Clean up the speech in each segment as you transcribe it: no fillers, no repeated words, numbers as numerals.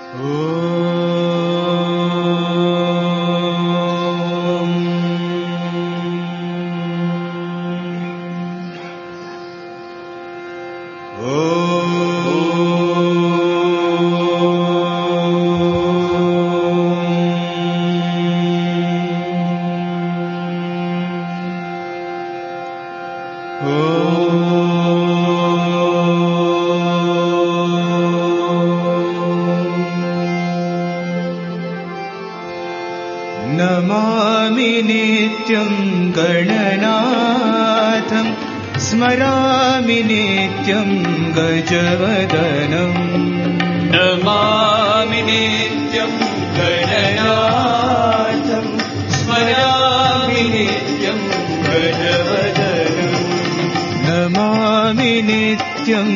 नमामि नित्यं गणनाथं स्मरामि नित्यं गजवदनं नमामि नित्यं गणनाथं स्मरामि नित्यं गजवदनं नमामि नित्यं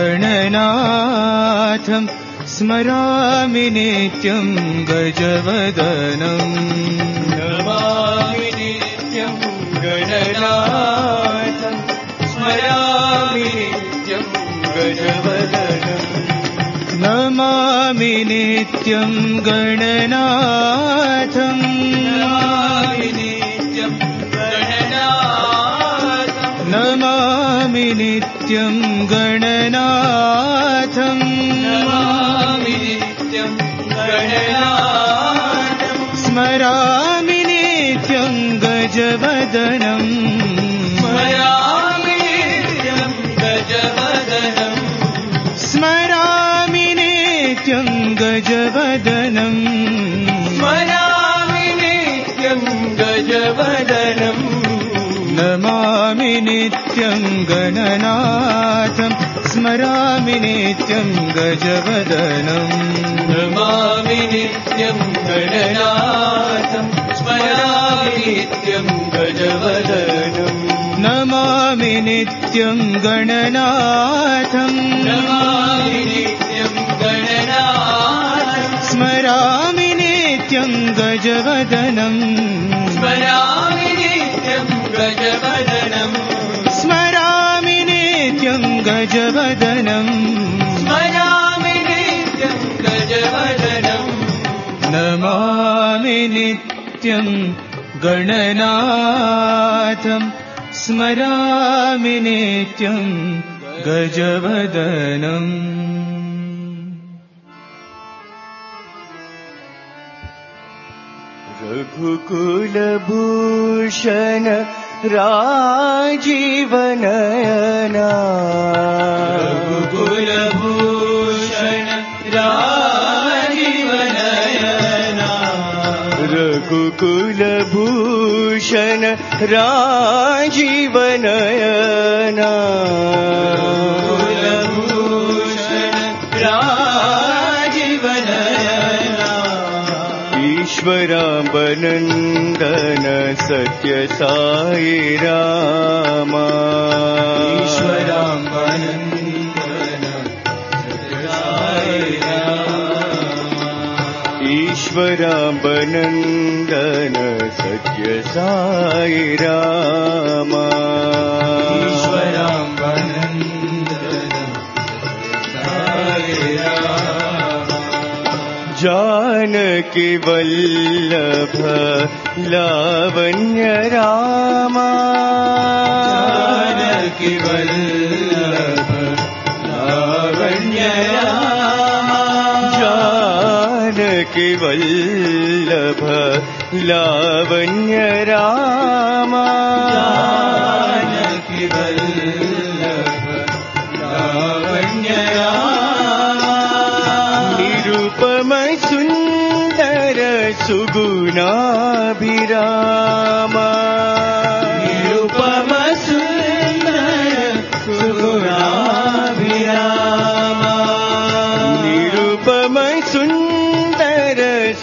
गणनाथं स्मरामि नित्यं गजवदनं नमामि नित्यं गणनाथं स्मरामि नित्यं गजवदनं नमामि नित्यं गणनाथं नमामि नित्यं गणनाथं नमामि नित्यं गणनाथं स्मरामि नित्यं गजवदनं स्मरामि नित्यं गजवदनं स्मरामि नित्यं गजवदनं स्मरामि नित्यं गजवदनं नमामि नित्यं गणनाथं स्मरामि नित्यं गजवदनं नमामि नित्यं गणनाथं स्मरामि नित्यं गजवदनं नमामि नित्यं गणनाथं नमामि नित्यं गणनाथं स्मरामि नित्यं गजवदनं स्मरामि नित्यं गजवदनं स्मरामि नित्यं गजवदनं स्मरामि नित्यं गजवदनं नमामि नित्यं गणनाथं स्मरामि नित्यं गजवदनं रघुकुलभूषण राजीवनयना रघुकुलभूषण राजीवनयना रघुकुलभूषण राजीवनयना रघुकुलभूषण राजीवनयना ईश्वराम्बनन्दन सत्य साई रामा ईश्वराम्बनन्दन सत्य साई रामा ईश्वराम्बनन्दन सत्य साई रामा ईश्वराम्बनन्दन साई रामा जानकी वल्लभ लावण्य रामा जानकी वल्लभ लावण्य रामा जानकी वल्लभ लावण्य रामा जानकी वल्लभ लावण्य रामा निरुपम सुंदर सुगुणाभिरामा निरुपम सुंदर सुगुणाभिरामा निरुपम सुंदर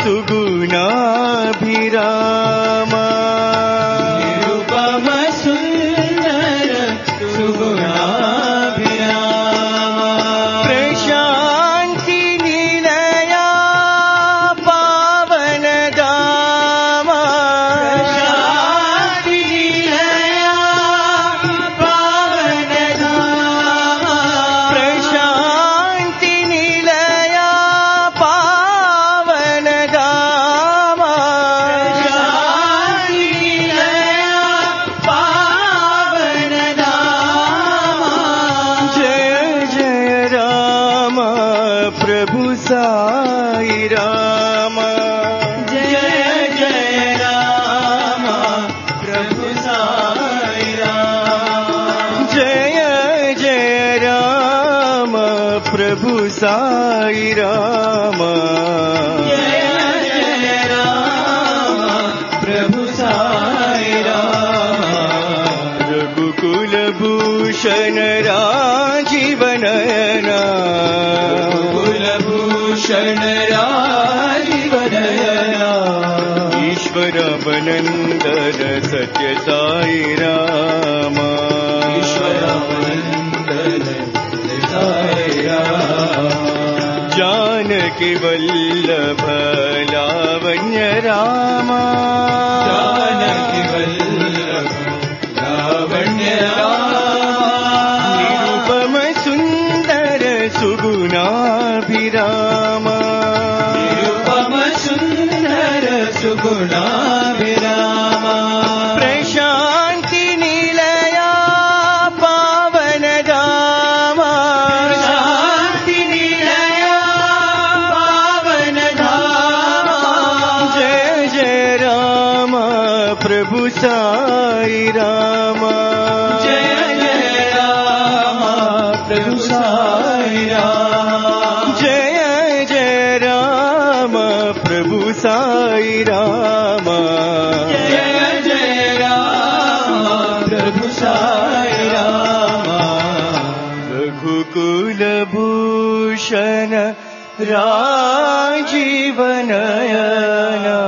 सुगुणाभिरामा निरुपम सुंदर सुगुणाभिरामा प्रशांति निलया पावन धामा प्रशांति प्रभु साई राम जय जय राम प्रभु साई राम जय जय राम प्रभु साई राम जय जय राम प्रभु साई राम रघुकुल भूषण राजीव नयना कुलभूषण राजीव नयना ईश्वरावनन्दन सत्य साई राम ईश्वरावनन्दन साई राम जानकी वल्लभ लावण्य राम जानकी वल्लभ लावण्य राम सुगुणाभिराम निरुपम सुन्दर सुगुणाभिराम प्रशान्ति निलया पावन धाम प्रशान्ति निलया पावन धाम जय जय राम प्रभु साई राम जय जय राम प्रभु साई राम जय जय राम प्रभु साई राम जय जय राम प्रभु साई राम रघुकुल भूषण राजीव नयना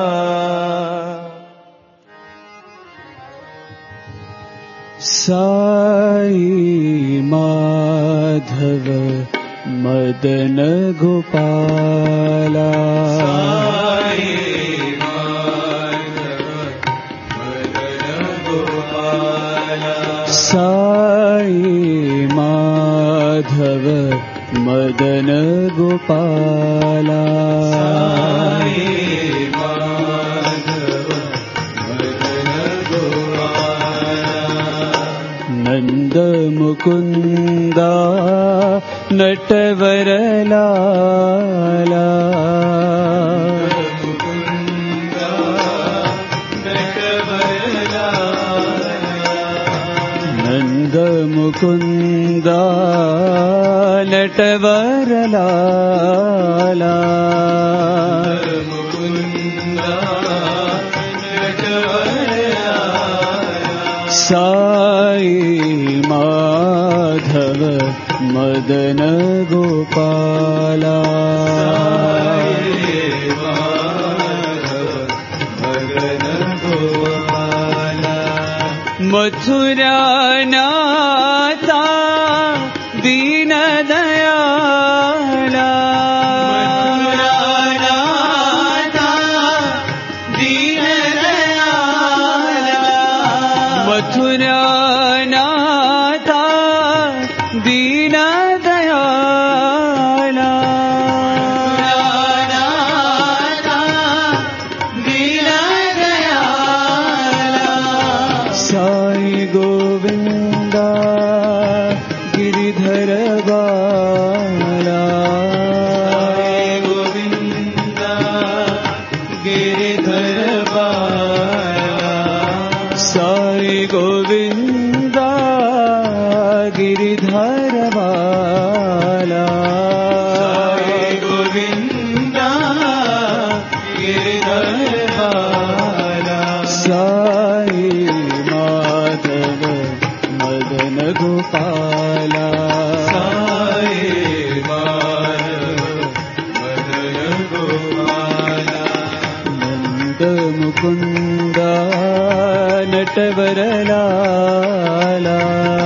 साई माधव मदन गोपाला साई माधव मदन गोपाला साई माधव मदन गोपाला साई माधव मदन गोपाला नंद मुकुंदा नटवर लाला मुकुंदा नटवर लाला नंद मुकुंदा नटवर लाला मुकुंदा नटवर लाला साई माधव मदन गोपाला मदन गोपाला मथुरा नाथा दीन दयाला मथुरा नाथा दीन दयाला मथुरा नाथा दीन दयाला दीन दयाला साई गोविंदा गिरिधर बाला गोविंदा गिरिधर बाला साई गोविंदा गिरिधर बाला साई गोविंदा गिरिधर बाला साई माधव मदन गोपाला साई माधव मदन गोपाला नंद मुकुंदा नटवर लाला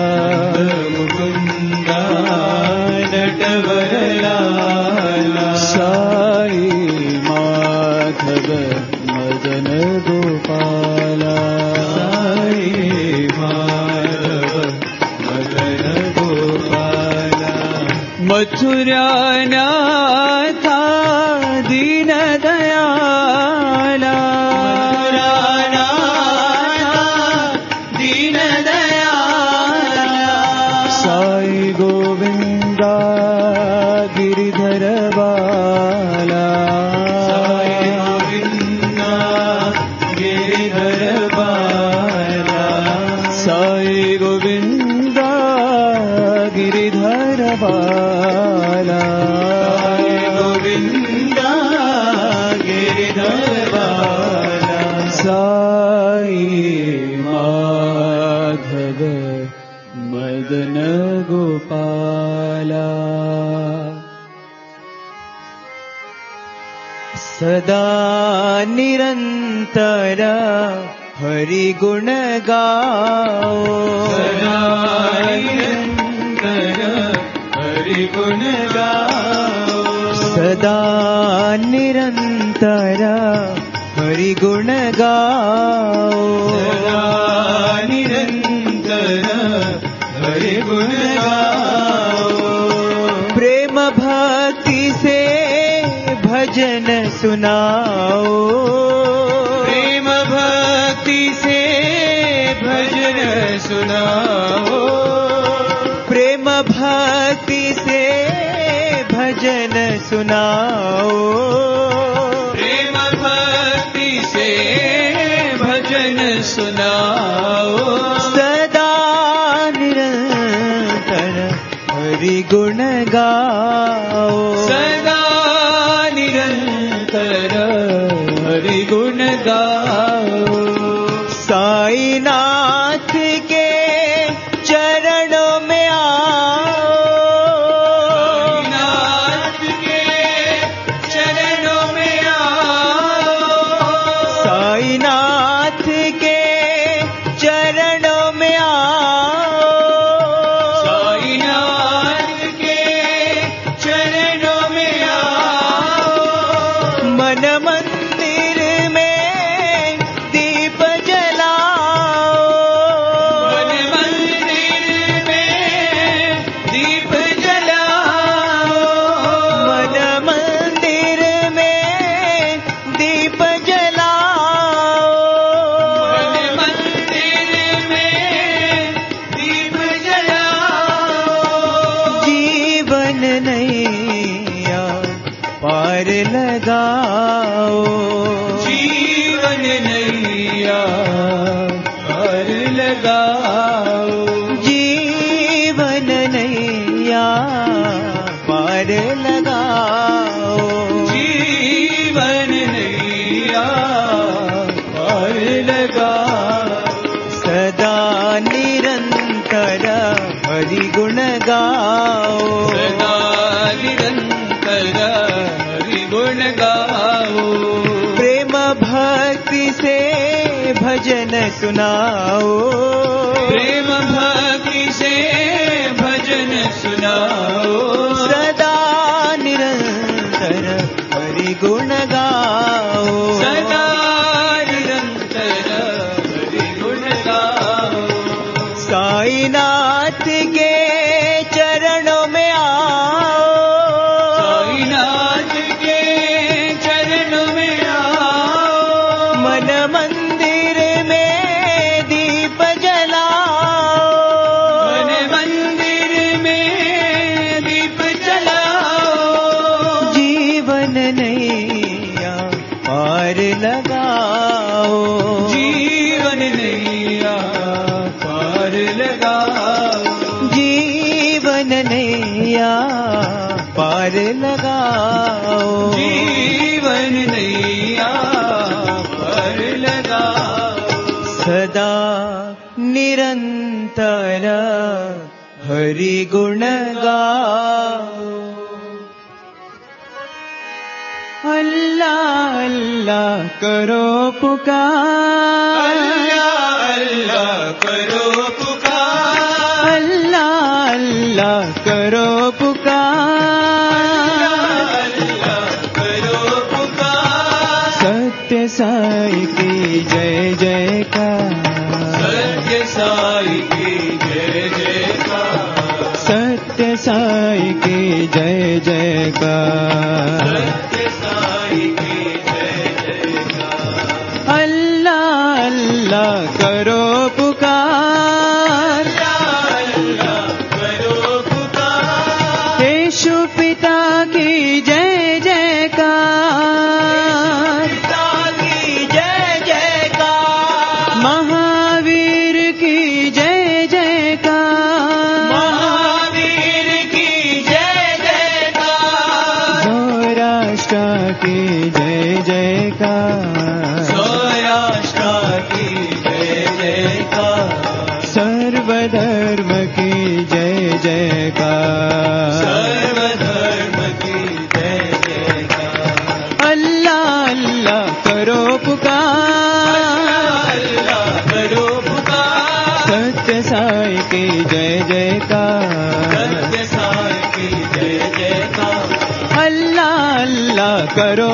मुकुंदा नटवर लाला साई माधव मदन गोपाला साई माधव मदन गोपाला मथुरा नाथा दीन दयाला दीन दयाला साई गोविंदा गिरिधर सदा निरंतर हरि गुण गाओ, सदा निरंतर हरि गुण गाओ, सदा निरंतर हरि गुण गाओ, सदा निरंतर हरि गुण गाओ। प्रेम भक्ति से भजन सुनाओ, प्रेम भक्ति से भजन सुनाओ, प्रेम भक्ति से भजन सुनाओ, प्रेम भक्ति से भजन सुनाओ। सदा निरंतर हरि गुण गाओ, सदा निरंतर हरि गुण गाओ। साईनाथ के चरणों में आओ, साईनाथ के चरणों में आओ, साईनाथ के चरणों में आओ, साईनाथ के चरणों में आओ। मन मंदिर में दीप जलाओ, मन मंदिर में दीप जलाओ, मन मंदिर में दीप जलाओ, मन मंदिर में दीप जलाओ। जीवन नैया पार लगाओ, जीवन नैया पार लगाओ, जीवन नैया पार लगाओ, जीवन नैया पार लगाओ। सदा निरंतर हरि गुण गाओ, सदा निरंतर हरि गुण गाओ। प्रेम भक्ति से भजन सुनाओ, प्रेम भक्ति से भजन सुनाओ। सदा निरंतर हरि गुण गाओ, सदा निरंतर हरि गुण गाओ। साईनाथ के चरणों में आओ, साईनाथ के चरणों में आओ। मन मंदिर में दीप जलाओ, मन मंदिर में दीप जलाओ। जीवन नैया पार लगाओ, जीवन नैया पार लगाओ, जीवन नैया पार लगाओ, जीवन नैया पार लगाओ। सदा निरंतर हरि गुण गाओ। अल्लाह अल्लाह करो पुकार, अल्लाह अल्लाह करो पुकार, अल्लाह अल्लाह करो पुकार, अल्लाह करो पुकार। सत्य साई की जय जयकार, सत्य साई की जय जयकार, सत्य साई की जय जयकार, सत्य साई की जय जयकार। अल्लाह अल्लाह करो पुकार, अल्लाह करो पुकार। यीशु पिता की जय जयकार, पिता की जय जयकार। महावीर की जय जयकार, महावीर की जय जयकार। सौराष्ट्र की जय जयकार, सौराष्ट्र की जय जयकार। सर्वधर्म की जय जयकार, सर्वधर्म की जय जयकार। अल्लाह अल्लाह करो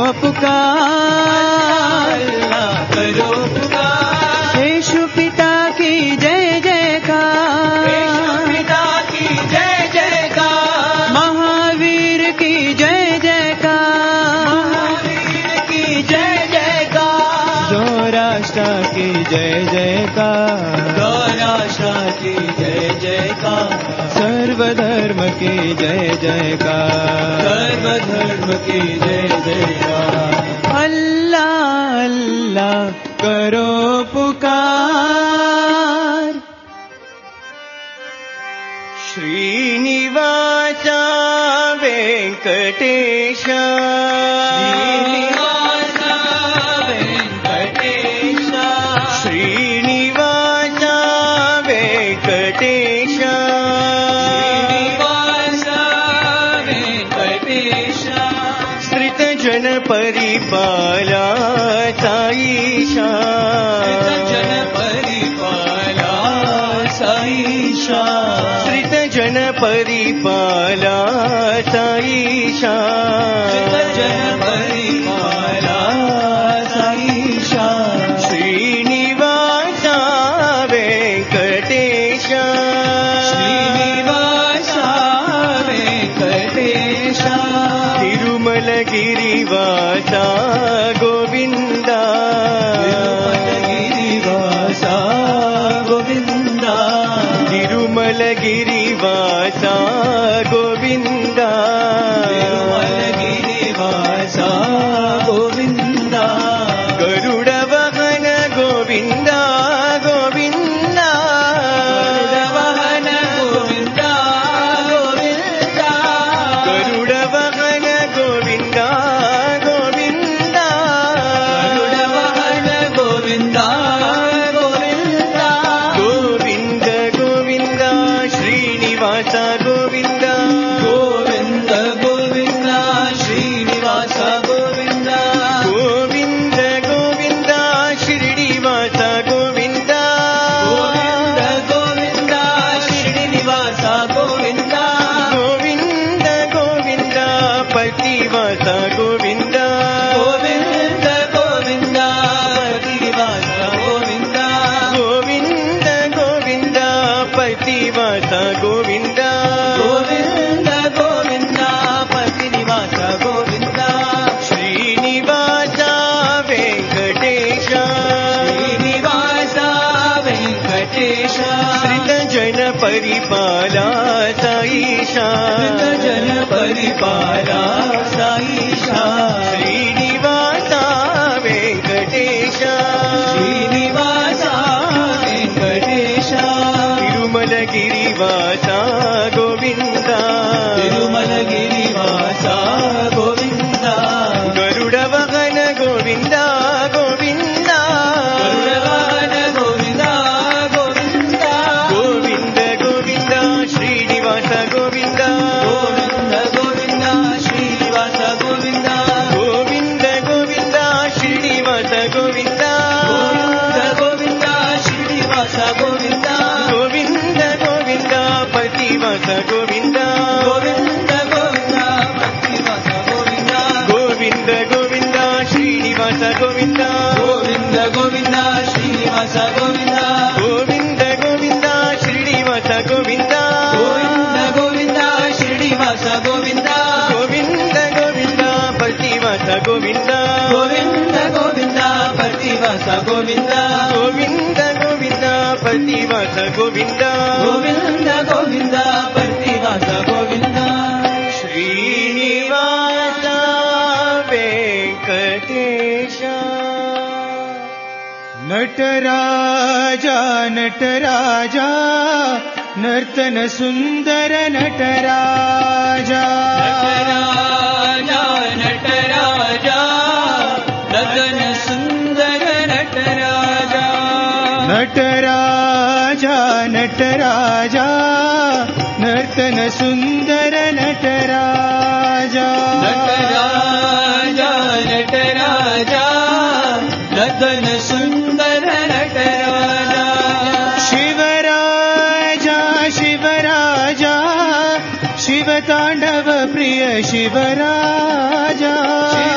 पुकार, अल्लाह करो पुकार। यीशु पिता की जय जयकार, यीशु पिता की जय जयकार, महावीर की जय जयकार, महावीर की जय जयकार, गौराष्ट्र की जय जयकार, गौराष्ट्र की जय जयकार, सर्वधर्म की जय जयकार, सर्वधर्म की जय जयकार। अल्लाह अल्लाह करो पुकार। श्रीनिवास वेंकटेश, श्रीनिवास वेंकटेश, श्रीनिवास वेंकटेश, श्रीनिवास वेंकटेश, श्रित जन परिपाला साईशा, जन परिपाला साईशा, श्रित जन परिपाला साईशा, जन परिपाला साईशा, श्रीनिवास वेंकटेश, श्रीनिवास वेंकटेश, तिरुमल गिरिवास गोविंद, गिरिवास गोविंद, तिरुमल गिरिवास गोविंद, तिरुमल गिरिवास गोविंद, गरुड़ वाहन गोविंद गोविंद, गरुड़ वाहन गोविंद गोविंद, गरुड़ वाहन गोविंद गोविंद, गोविंद गोविंद श्रीनिवास गोविंद, गोविंद गोविंद श्रीनिवास गोविंद, गोविंद गोविंद शिरडीवास गोविंद, गोविंद गोविंद शिरडीनिवास गोविंद, गोविंद गोविंद पतिवास गोविंद, गोविंद गोविंद पतिवास गोविंद, गोविंद गोविंद पतिवास गोविंद, गोविंद गोविंद पतिनिवास गोविंद, श्रीनिवास वेंकटेश, श्रीनिवास वेंकटेश, श्रित जन परिपाला साईशा, श्रित जन परिपाला साईशा, श्रीनिवास वेंकटेश, श्रीनिवास वेंकटेश, तिरुमल गिरिवास गोविंद, तिरुमल गिरिवास गोविंद, गरुड़ वाहन गोविंद गोविंद, गरुड़ वाहन गोविंद गोविंद, गोविंद गोविंद श्रीनिवास गोविंद, गोविंद गोविंद श्रीनिवास गोविंद, गोविंद गोविंद श्रीनिवास गोविंद, गोविंद गोविंद श्रीनिवास गोविंद, गोविंद गोविंद पतिवास गोविंद, गोविंद गोविंद पतिवास गोविंद, गोविंद गोविंद श्रीनिवास गोविंद, गोविंद गोविंद श्रीनिवास गोविंद, गोविंद गोविंद श्रीनिवास गोविंद, गोविंद गोविंद श्रीनिवास गोविंद, गोविंद गोविंद पतिवास गोविंद, गोविंद गोविंद पतिवास गोविंद, गोविंद गोविंद पतिवास गोविंद, गोविंद गोविंद पतिवास गोविंद, श्रीनिवास वेंकटेश। नटराजा नटराजा नर्तन सुंदर नटराजा, नटराजा नटराजा नर्तन सुंदर नटराजा, नटराजा नटराजा नर्तन सुंदर नटराजा, नटराजा नटराजा नर्तन सुंदर नटराजा, शिवराजा शिवराजा शिवतांडव प्रिय शिवराजा,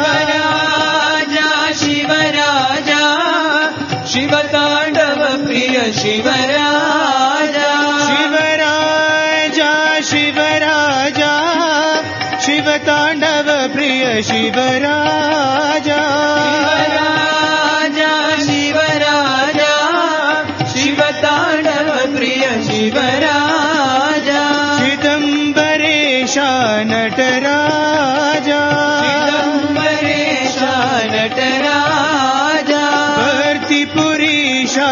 शिव तांडव प्रिय शिवराजा शिवराजा शिवराजा शिव तांडव प्रिय शिवराजा शिवराजा शिवराजा शिव तांडव प्रिय शिवराजा चिदंबरेशा नटराजा चिदंबरेशा नटराजा भर्तिपुरीशा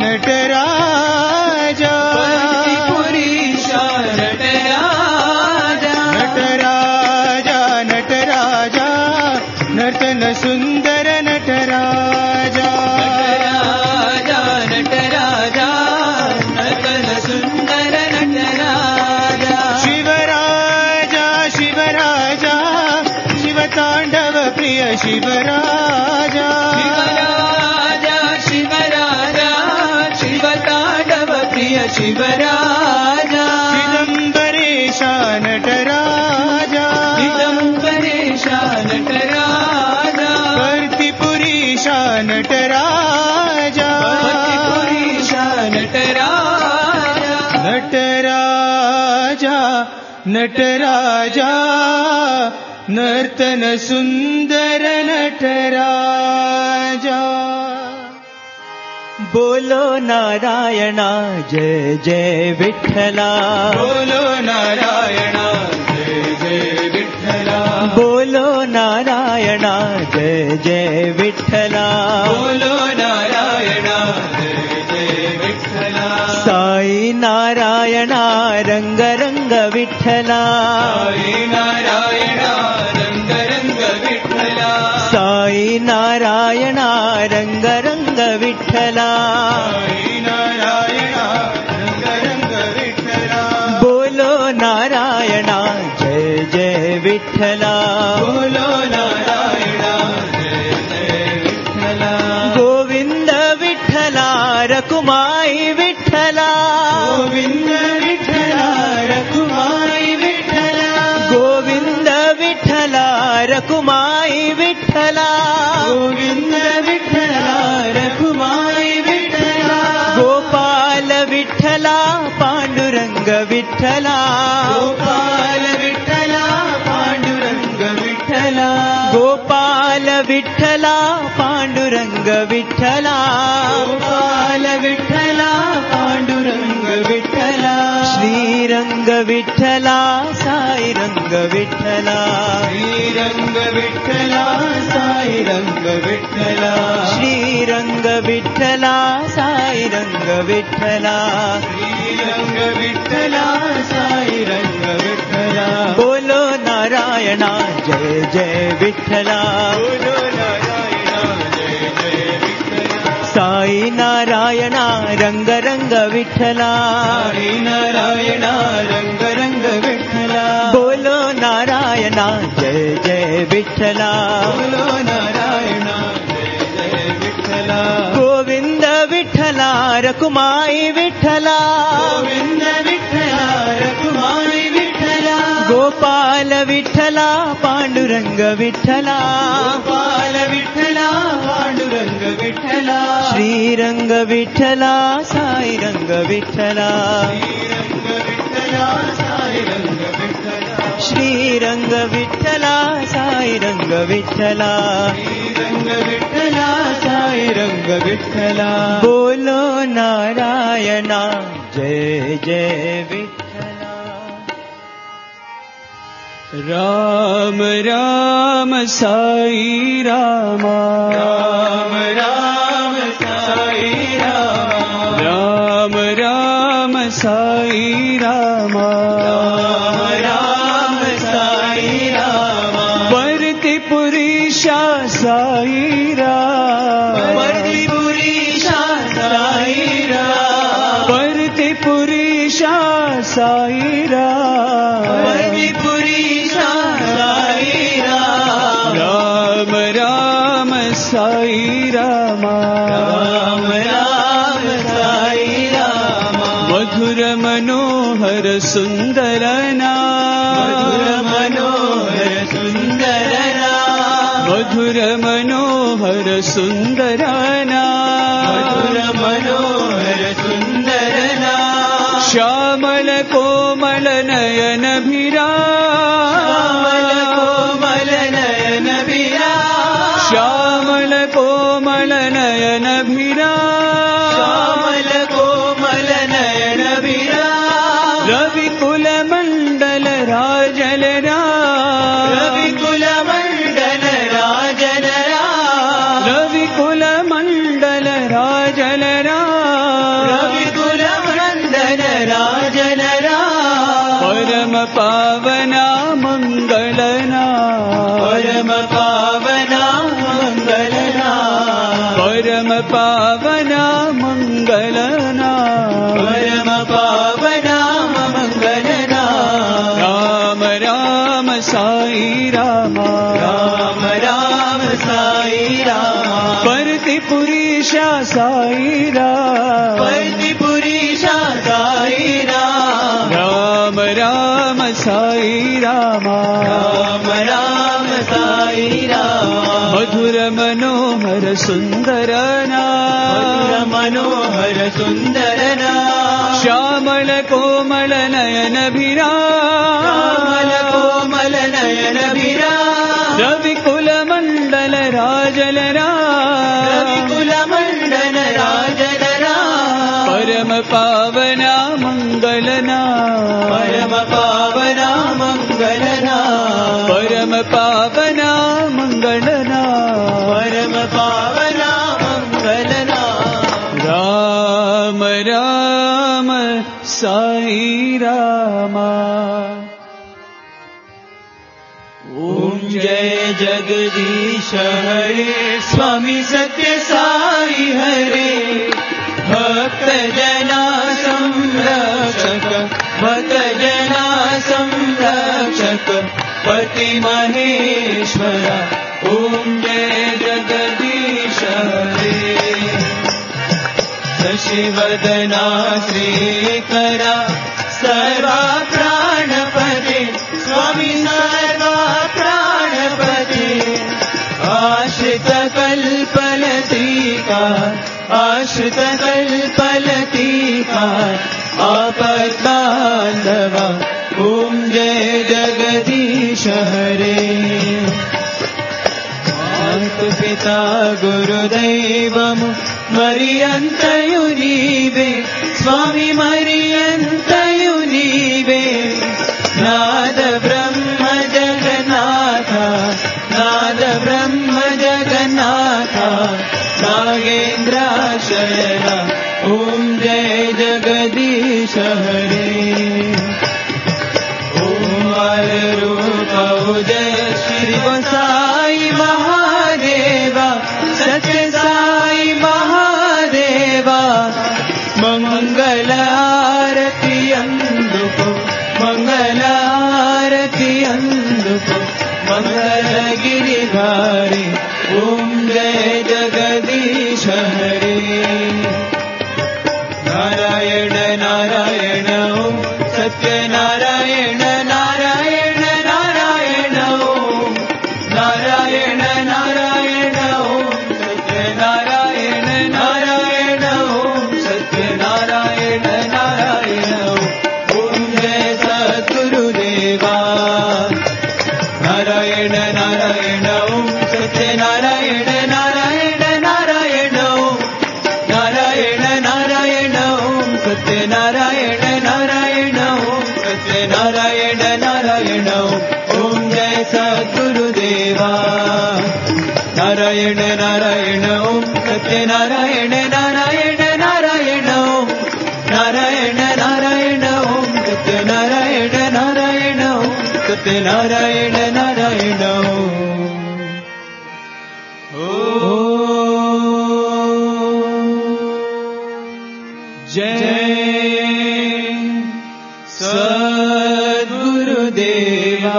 नटराजा भर्तिपुरीशा नटराजा नटराजा नटराजा नर्तन सुंदर नटराजा नटराजा नटराजा नर्तन सुंदर नटराजा शिवराजा शिवराजा शिव तांडव प्रिय शिवराजा शिवराजा शिवराजा शिव तांडव प्रिय शिवराजा चिदंबरेशा नटराजा चिदंबरेशा नटराजा भर्तिपुरीशा नटराजा भर्तिपुरीशा नटराजा नटराजा नटराजा नर्तन सुंदर नटराजा बोलो नारायणा जय जय विठ्ठला बोलो नारायणा जय जय विठ्ठला बोलो नारायणा जय जय विठ्ठला बोलो नारायणा जय जय विठ्ठला साई नारायणा रंग रंग विठ्ठला साई नारायणा रंग रंग विठ्ठला साई नारायणा रंग रंग विठ्ठला साई नारायणा रंग रंग विठ्ठला बोलो नारायणा जय जय विठ्ठला बोलो नारायणा जय जय विठ्ठला गोविंद विठ्ठला रकुमाई विठ्ठला गोविंद विठ्ठला रखुमाई विठ्ठला गोविंद विठ्ठला रकुमाई विठ्ठला गोविंद विठ्ठला रखुमाई विठ्ठला गोपाल विठ्ठला पांडुरंग विठ्ठला गोपाल विठ्ठला पांडुरंग विठ्ठला गोपाल विठ्ठला पांडुरंग विठ्ठला गोपाल विठ्ठला पांडुरंग विठ्ठला श्रीरंग विठ्ठला साई रंग विठ्ठला श्रीरंग विठ्ठला साई रंग विठ्ठला श्रीरंग विठ्ठला साई रंग विठ्ठला श्रीरंग विठ्ठला साई रंग विठ्ठला बोलो नारायणा जय जय विठ्ठला बोलो नारायणा जय जय विठ्ठला साई नारायणा रंग रंग विठ्ठला साई नारायणा रंग रंग विठ्ठला बोलो नारायणा जय जय विठ्ठला बोलो नारायणा जय जय विठ्ठला गोविंद विठ्ठला रकुमाई विठ्ठला गोविंद विठ्ठला रखुमाई विठ्ठला गोपाल विठ्ठला पांडुरंग विठ्ठला गोपाल विठ्ठला पांडुरंग विठ्ठला श्रीरंग विठ्ठला साई रंग विठ्ठला श्रीरंग विठ्ठला साई रंग विठ्ठला श्रीरंग विठ्ठला साई रंग विठ्ठला श्रीरंग विठ्ठला साई रंग विठ्ठला बोलो नारायणा जय जय विठ्ठला राम राम साई रामा राम राम साई रामा राम राम साई रामा राम साई रामा वर्तिपुरीशा साई रामा वर्तिपुरीशा साई रामा वर्तिपुरीशा साई रामा वर्तिपुरीशा साई रामा राम राम साई रामा राम राम साई रामा मधुर मनोहर सुंदर नाम मधुर मनोहर सुंदर नाम मधुर मनोहर सुंदरना मधुर मनोहर सुंदरना श्यामल कोमल नयन श्यामल कोमल नयन श्यामल कोमल नयन श्यामल कोमल नयन रविकुल मंडल राजलरा रविकुल मंडल राजलरा रविकुल मंडल राजलरा रविकुल मंडल राजलरा परम पावना मंगलना परम पावना मंगलना परम पावना मंगलना परम पावना मंगलना राम राम साई रामा राम राम साई रामा परति पुरीशा साई राम परति पुरीशा साई राम राम साई रामा राम राम साई रामा मधुर मनोहर सुंदरना मधुर मनोहर सुंदरना श्यामल कोमल नयन श्यामल कोमल नयन रविकुल मंडल राजलरा रविकुल मंडल राजलरा परम पावना मंगलना परम पावना मंगलना परम पावना मंगलना परम पावना मंगलना राम राम साई रामा ओम जय जगदीश हरे स्वामी सत्य साई हरे भक्त जना संरक्षक भक्त जना संरक्षक पति महेश्वरा ओम जय जगदीश हरे शशिवदना श्रीकरा सर्वा प्राणपते स्वामी सर्वा प्राणपते आश्रित कल्पलतिका आश्रित कल्पलतिका आपद्बान्धवा ओम जय जगदीश हरे पिता गुरुदैवमु मरियन्तयु नीवे स्वामी मरियन्तयु नीवे नाद ब्रह्म जगन्नाथ नाद ब्रह्म जगन्नाथ नागेन्द्राशयन ओम जय जगदीश हरे ओम रूप जय श्री साई महादेवा सत्य साई महादेवा मंगल आरती अंदुको मंगल आरती अंदुको मंगल गिरिधारी ओम जय जगदीश हरे नारायण नारायण ओम सत्य नारायण नारायण नारायण ओम नारायण नारायण ओम सत्य नारायण नारायण ओम सत्य नारायण नारायण ओम जय सद्गुरुदेवा नारायण नारायण ओम सत्य नारायण नारायण नारायण ओम नारायण नारायण ओम सत्य नारायण नारायण ओम सत्य नारायण नारायण ओम जय सद्गुरुदेवा नारायण नारायण ओम सत्य नारायण नारायण नारायण ओम नारायण नारायण ओम सत्य नारायण नारायण ओम सत्य नारायण नारायण जय सद्गुरुदेवा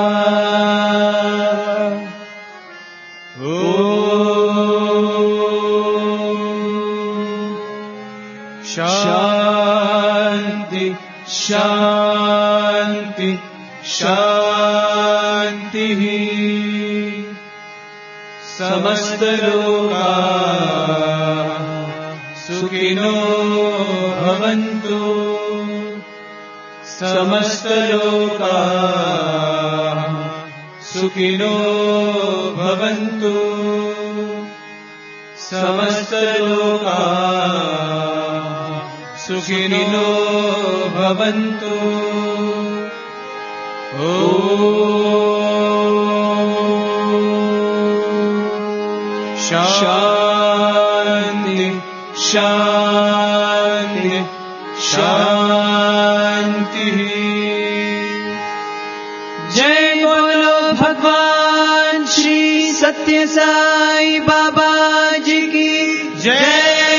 शांति शांति शांति समस्तलोकाः सुखिनो भवन्तु समस्तलोकाः सुखिनो भवन्तु समस्तलोकाः सुखिनो भवन्तु शान्ति शान्ति शान्तिः। जय बोलो भगवान श्री सत्य साई बाबा जी की जय।